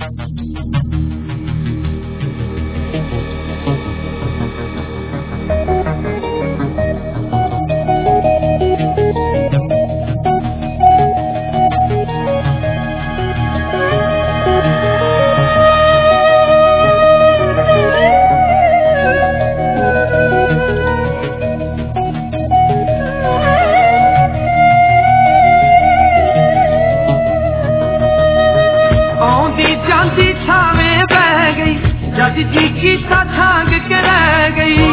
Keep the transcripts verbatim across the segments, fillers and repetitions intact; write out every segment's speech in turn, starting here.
जी की सा छांग के रह गई।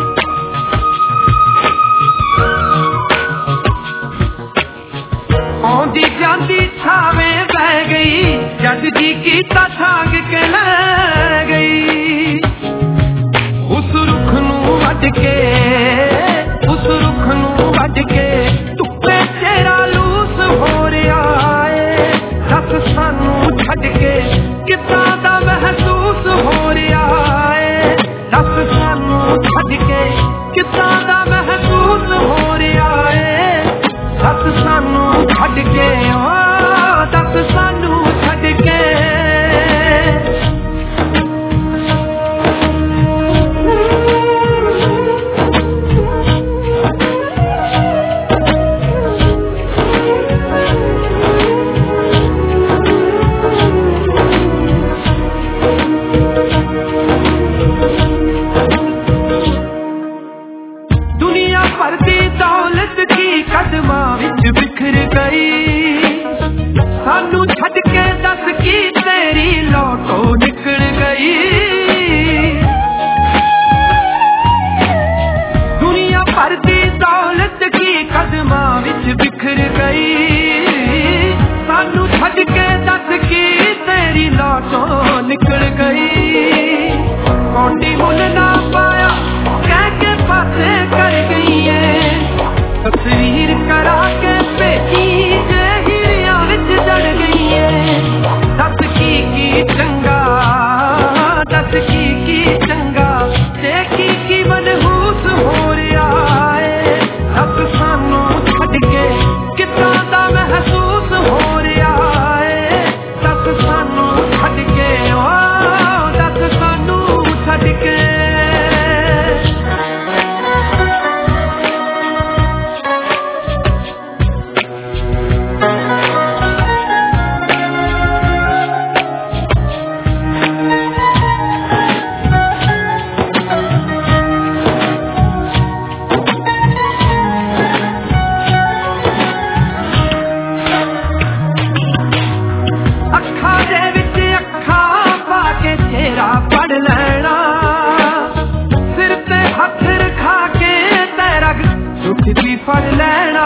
आंधी जाती छावे बह गई, जज जी की सा छांग के रह गई। उस रुख नू वड के, उस रुख नू वड के धुप्पे तेरा लूस हो रहा है। दस सानू छड्ड के किदां दा महसूस हो रहा है। दस सानू छड्ड के किदां दा महसूस हो रहा है। दस सानू छड्ड के, ओ दस सानू छड्ड के। कदमां विच बिखर गई, सानू छड्ड के दस की तेरी लौटो निकल गई। दुनिया भर दी दौलत की कदमां विच बिखर गई, सानू छड्ड के दस की तेरी लौटो निकल गई। कौंडी मुल ना पाया कह के पासे कर गई है, तस्वीर करा के बेटी जे हीरिया विच जड़ गई है। दस की की चंगा, दस की की चंगा, ते की की मनहूस हो रहा है। दस सानू छड्ड के किदां दा महसूस हो रहा है। दस सानू छड्ड के, ओ दस सानू छड्ड के। फड़ लेना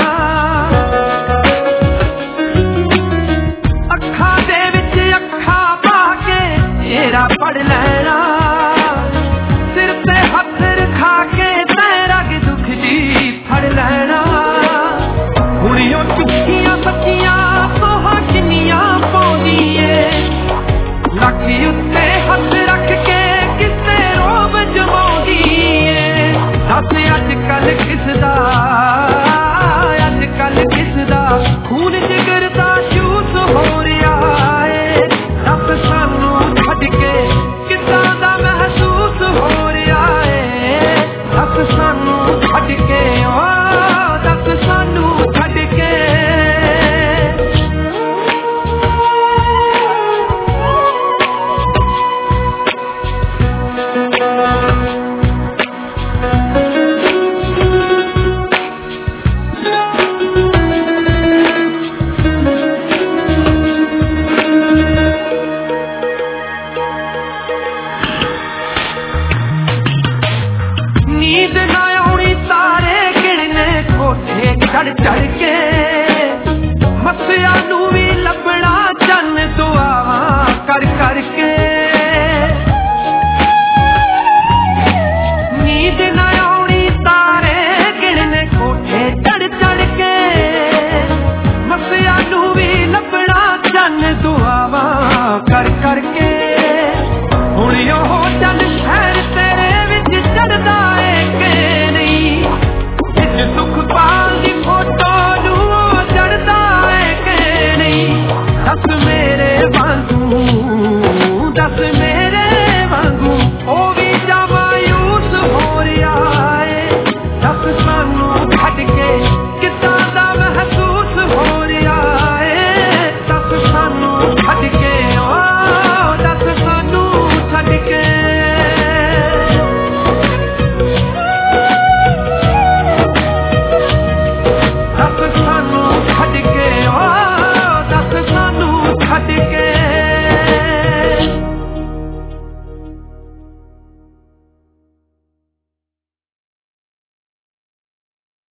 अखा दे विच अखा पा के तेरा पढ़ लेना। सिर ते हथ रखा के तेरा दुख जी फड़ लेना। कुड़ियों चुखियां सच्चियां तोहां किन्नियां पाउंदिए, लकी उत्ते हथ रख के किसे रोब जमाउंदी है। दस अज कल किसदा, अज कल किसदा खून जिगर दा जूस हो रहा है। दस सानू छड्ड के किदां दा महसूस हो रहा है। दस सानू छड्ड के, ओ दस सानू छड्ड के। चढ़ चढ़ के मसिया नू भी लभना चन दुआवा कर कर के। नींद ना आउणी तारे गिणने कोठे चढ़ चढ़ के, मसिया नू भी लभना चन दुआवा कर कर के। हुण ओह चल शहर तेरे विच चढ़दा है कि नहीं, विच सुख पाल दी फोटो नू चढ़दा है कि नहीं। दस मेरे बांझू दस